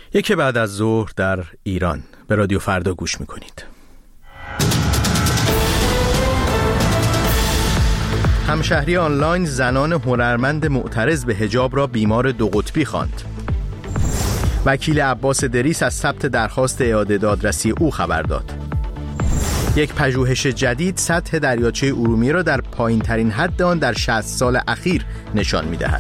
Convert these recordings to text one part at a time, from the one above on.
یک بعد از ظهر در ایران به رادیو فردا گوش میکنید. همشهری آنلاین زنان هنرمند معترض به حجاب را بیمار دو قطبی خواند. وکیل عباس دریس از ثبت درخواست اعاده دادرسی او خبر داد. یک پژوهش جدید سطح دریاچه ارومیه را در پایین ترین حد آن در 60 سال اخیر نشان می‌دهد.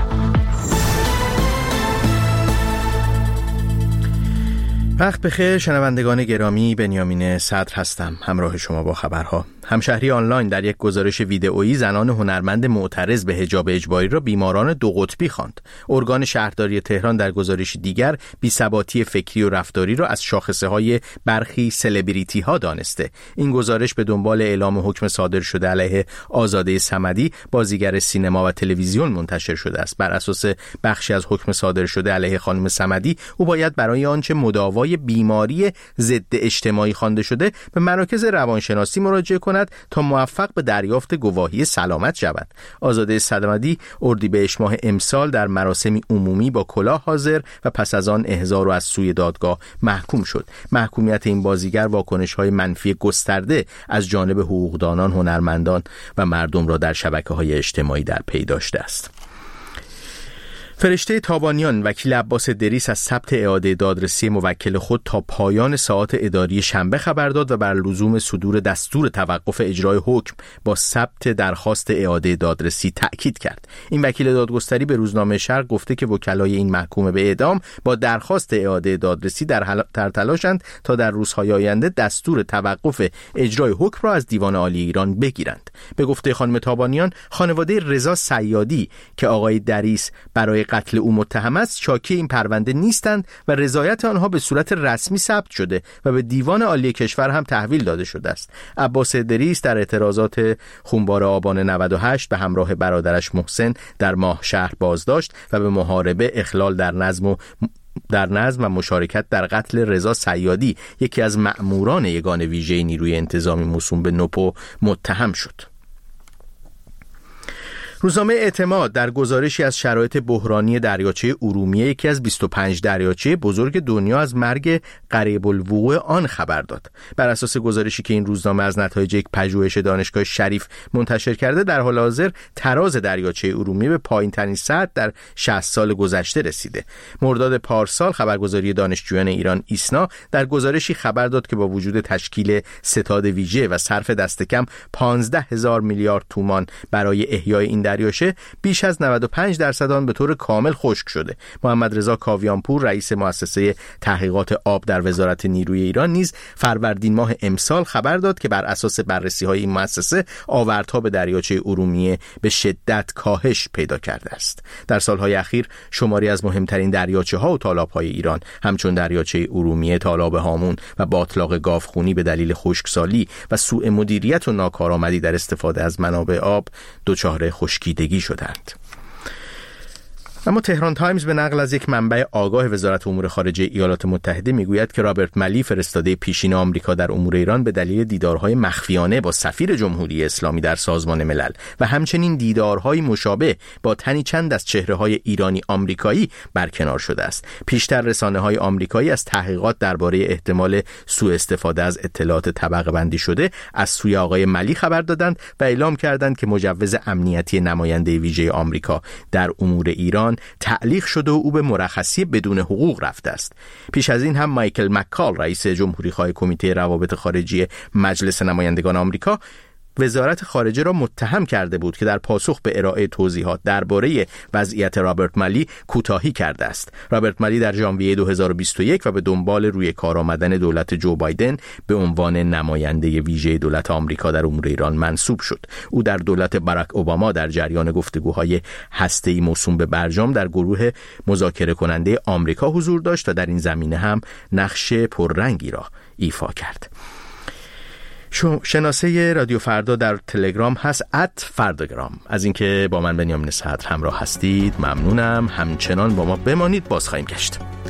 وقت بخیر شنوندگان گرامی، بنیامین صدر هستم همراه شما با خبرها. همشهری آنلاین در یک گزارش ویدئویی زنان هنرمند معترض به حجاب اجباری را بیماران دو قطبی خواند. ارگان شهرداری تهران در گزارش دیگر بی‌ثباتی فکری و رفتاری را از شاخصه‌های برخی سلبریتی ها دانسته. این گزارش به دنبال اعلام حکم صادر شده علیه آزاده صمدی، بازیگر سینما و تلویزیون منتشر شده است. بر اساس بخشی از حکم صادر شده علیه خانم صمدی، او باید برای آنچه مداوای بیماری ضد اجتماعی خوانده شده به مراکز روانشناسی مراجعه کند تا موفق به دریافت گواهی سلامت شود. آزاده صمدی اردیبهشت ماه امسال در مراسمی عمومی با کلاه حاضر و پس از آن احضار و از سوی دادگاه محکوم شد. محکومیت این بازیگر واکنش‌های منفی گسترده از جانب حقوقدانان، هنرمندان و مردم را در شبکه‌های اجتماعی در پی داشته است. فرشته تابانیان وکیل عباس دریس از ثبت اعاده دادرسی موکل خود تا پایان ساعات اداری شنبه خبر داد و بر لزوم صدور دستور توقف اجرای حکم با ثبت درخواست اعاده دادرسی تأکید کرد. این وکیل دادگستری به روزنامه شرق گفته که وکلای این محکوم به اعدام با درخواست اعاده دادرسی در تلاشند تا در روزهای آینده دستور توقف اجرای حکم را از دیوان عالی ایران بگیرند. به گفته خانم تابانیان، خانواده رضا صیادی که آقای دریس برای قتل او متهم است شاکی این پرونده نیستند و رضایت آنها به صورت رسمی ثبت شده و به دیوان عالی کشور هم تحویل داده شده است. عباس دریس در اعتراضات خونبار آبان 98 به همراه برادرش محسن در ماه شهر بازداشت و به محاربه، اخلال در نظم و مشارکت در قتل رضا صیادی، یکی از مأموران یگان ویژه نیروی انتظامی موسوم به نوپو، متهم شد. روزنامه اعتماد در گزارشی از شرایط بحرانی دریاچه ارومیه، یکی از 25 دریاچه بزرگ دنیا، از مرگ قریب الوقوع آن خبر داد. بر اساس گزارشی که این روزنامه از نتایج یک پژوهش دانشگاه شریف منتشر کرده، در حال حاضر تراز دریاچه ارومیه به پایین‌ترین سطح در 60 سال گذشته رسیده. مرداد پارسال خبرگزاری دانشجویان ایران ایسنا در گزارشی خبر داد که با وجود تشکیل ستاد ویژه و صرف دست کم 15,000 میلیارد تومان برای احیای این دریاچه، بیش از 95% آن به طور کامل خشک شده. محمد رضا کاویانپور، رئیس مؤسسه تحقیقات آب در وزارت نیروی ایران، نیز فروردین ماه امسال خبر داد که بر اساس بررسی‌های این مؤسسه آوردها به دریاچه ارومیه به شدت کاهش پیدا کرده است. در سالهای اخیر شماری از مهمترین دریاچه‌ها و تالاب‌های ایران همچون دریاچه ارومیه، تالاب هامون و باتلاق گاوخونی به دلیل خشکسالی و سوء مدیریت و ناکارآمدی در استفاده از منابع آب دچار خشکیدگی شدند. اما تهران تایمز به نقل از یک منبع آگاه وزارت امور خارجه ایالات متحده میگوید که رابرت ملی، فرستاده پیشین آمریکا در امور ایران، به دلیل دیدارهای مخفیانه با سفیر جمهوری اسلامی در سازمان ملل و همچنین دیدارهای مشابه با تنی چند از چهره‌های ایرانی آمریکایی برکنار شده است. پیشتر رسانه‌های آمریکایی از تحقیقات درباره احتمال سوء استفاده از اطلاعات طبقه بندی شده از سوی آقای ملی خبر دادند و اعلام کردند که مجوز امنیتی نماینده ویژه آمریکا در امور ایران تعلیق شده و او به مرخصی بدون حقوق رفته است. پیش از این هم مایکل مکال، رئیس جمهوری خواه کمیته روابط خارجی مجلس نمایندگان آمریکا، وزارت خارجه را متهم کرده بود که در پاسخ به ارائه توضیحات درباره وضعیت رابرت ملی کوتاهی کرده است. رابرت ملی در ژانویه 2021 و به دنبال روی کار آمدن دولت جو بایدن به عنوان نماینده ویژه دولت آمریکا در امور ایران منصوب شد. او در دولت باراک اوباما در جریان گفتگوهای هسته‌ای موسوم به برجام در گروه مذاکره کننده آمریکا حضور داشت و در این زمینه هم نقش پررنگی را ایفا کرد. شناسه رادیو فردا در تلگرام هست @فرداگرام. از اینکه با من بنیامین صدر همراه هستید ممنونم. همچنان با ما بمانید، باز خواهیم گشت.